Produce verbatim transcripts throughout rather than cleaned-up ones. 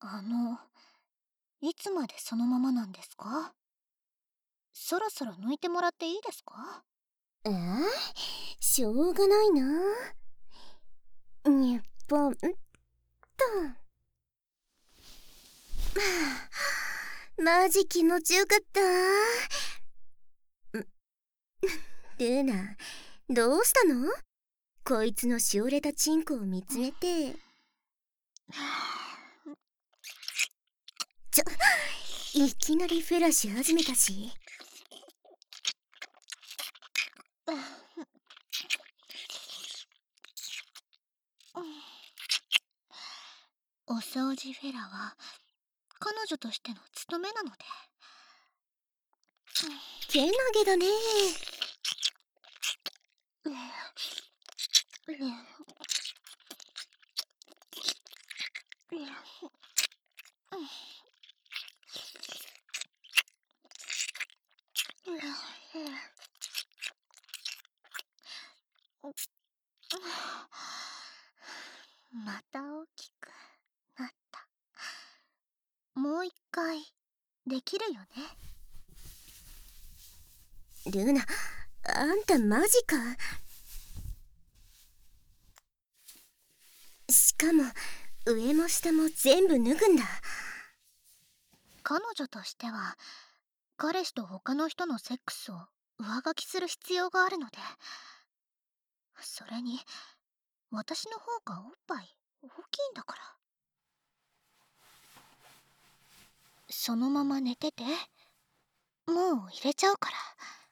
あの、いつまでそのままなんですか？そろそろ抜いてもらっていいですか？ えー、しょうがないな。日本と。マジ気持ちよかった。ルーナ、どうしたの？こいつのしおれたチンコを見つめて。ちょ、いきなりフェラし始めたし。 お掃除フェラは彼女としての務めなので。 けなげだね。 また大きくなった。もう一回できるよね。 ルーナ、あんたマジか。しかも上も下も全部脱ぐんだ。 彼女としては彼氏と他の人のセックスを上書きする必要があるので、それに私の方がおっぱい大きいんだから。そのまま寝てて、もう入れちゃうから。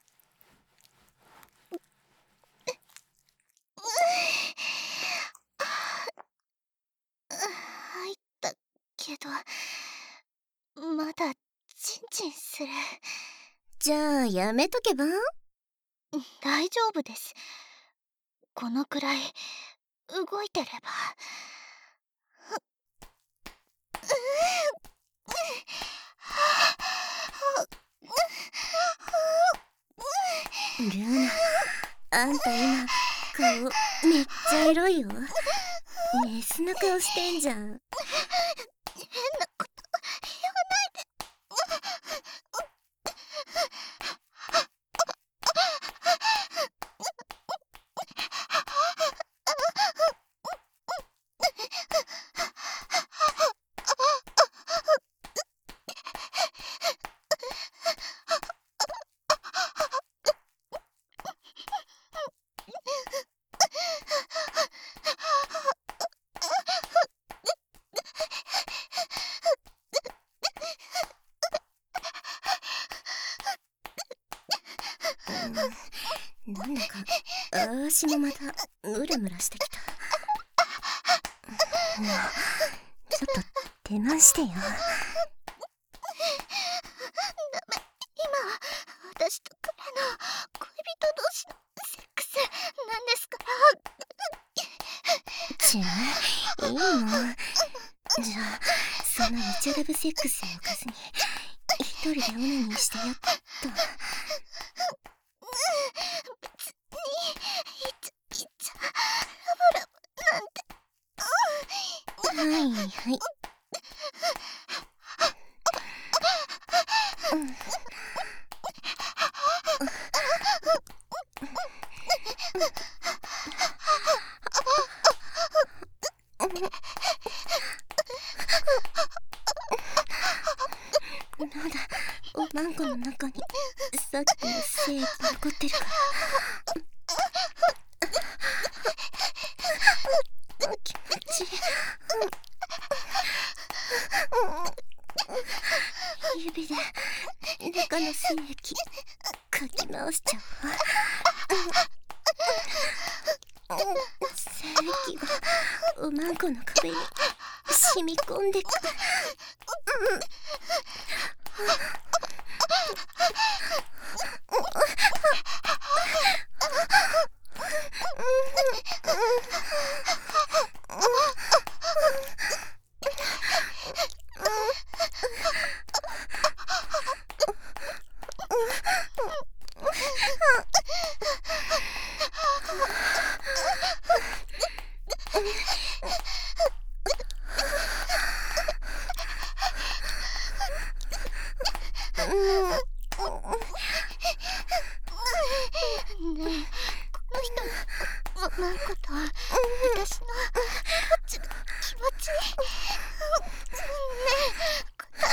入ったけどまだチンチンする。 じゃあやめとけば？ 大丈夫です。このくらい動いてれば。 ルーナ、あんた今顔めっちゃエロいよ。メスの顔してんじゃん。 変なこと言わないで。 なんだか足もまたムラムラしてきた。もうちょっと手間してよ。ダメ、 今は私と彼の恋人同士のセックスなんですから。 ちぇ、いいの。じゃあそのイチャラブセックスをおかずに一人でオナニーしてやっと。はいはい。まだおまんこの中にさっきの精液残ってるから。気持ちいい。指で中の精液かき回しちゃうわ。精液がおまんこの壁に染み込んでく。 ねえ、この人のマンコと私のどっちが気持ちいい？ねえ、答え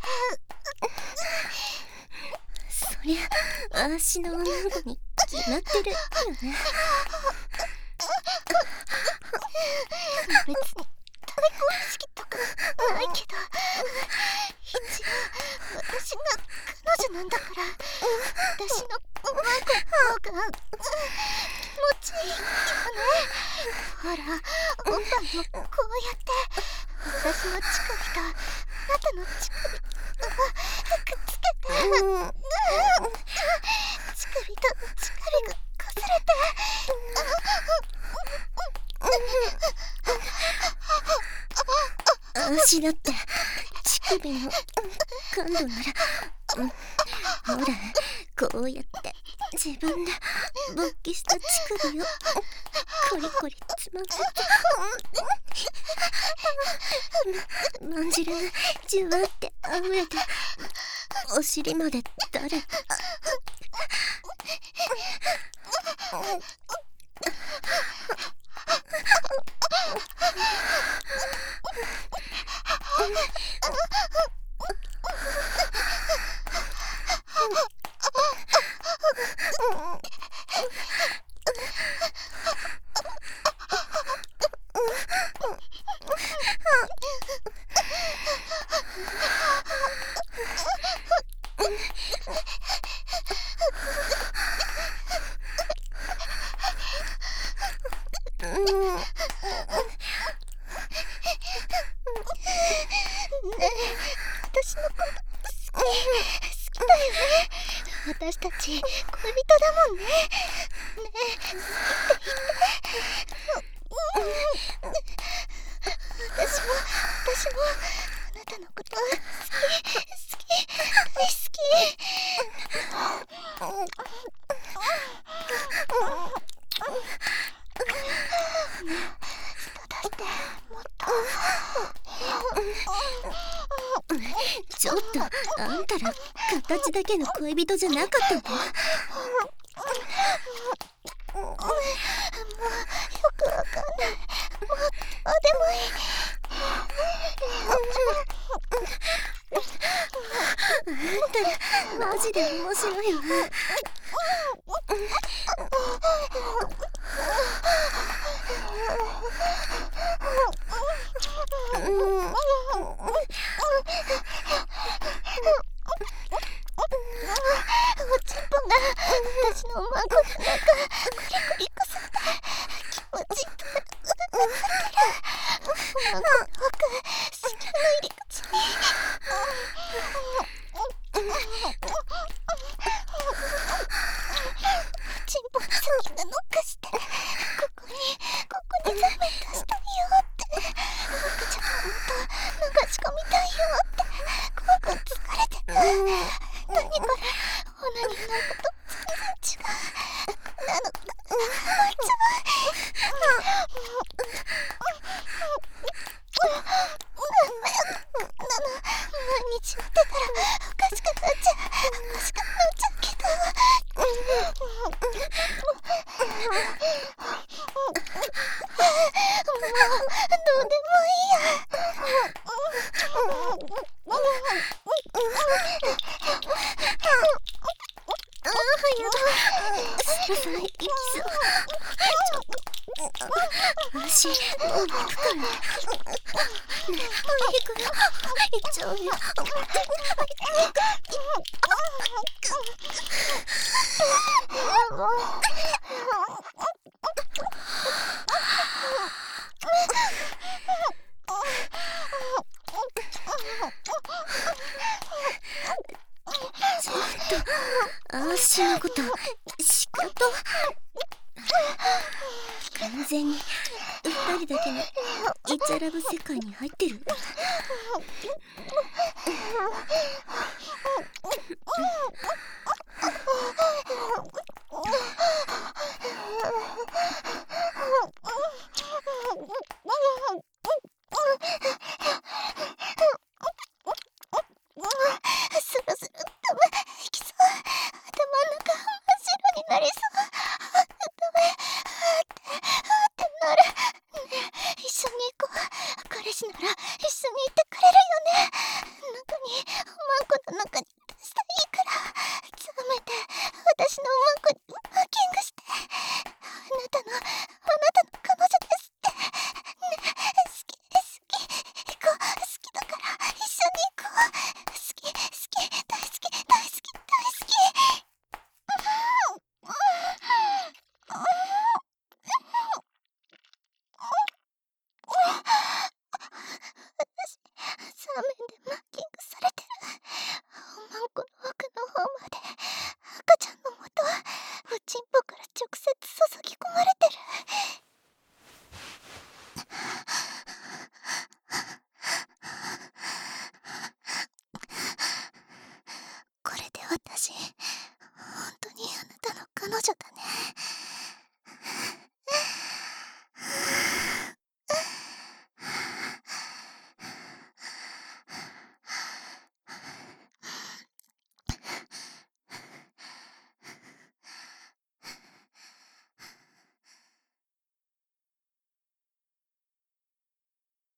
て。 そりゃあーしの女の子に決まってるよね。 別に対抗意識とかないけど、一応私が彼女なんだから、私のマンコの方が気持ちいいよね。ほら、おっぱいもこうやって私の乳首とあなたの乳首をくっつけて、乳首と乳首がこすれて、 あーしだって乳首の感度なら、うん、ほらこうやって自分で勃起した乳首をコリコリつまむと、まんじるがじゅわってあふれてお尻まで垂れて、 私のこと好き、好きだよね。私たち恋人だもんね。ねえ、好きって言って。私も、私もあなたのこと好き、好き、大好き。叩いて、もっと。 ちょっとあんたら形だけの恋人じゃなかったの？ もうよくわかんない。もうどうでもいい。 あんたらマジで面白いわ。 おちんぽが私のマンコの中コリコリこすって気持ちいいからうるマンコの奥隙間の入り口におちんぽの先がノックして、ここにここに座面出したいよって、赤ちゃんもっと流し込みたいよって、こうくん疲れてる。何これ、オナニーなんかと全然違う。こんなの燃えちゃう。なの毎日やってたらおかしくなっちゃう、おかしくなっちゃうけど、もうどうでもいいや。ああ、やだ。 ささいきそう。ちょっと足もう行くからね。ね、もう行くよ。行っちゃうよ。ちょっとあーしのこと仕方完全に二人だけのイチャラブ世界に入ってる。 スルスルって回彼氏なら一緒にいてくれるよね。中にマンコの中にしていいから冷めて私のマンコにマーキングして、あなたのあなたの彼女ですってね。好き好き行こう、好きだから一緒に行こう。好き好き大好き大好き大好き。私サーメンでマーキングされてる。マンコの奥の方まで赤ちゃんのもとおちんぽから直接注ぎ込まれてる。これで私本当にあなたの彼女だね。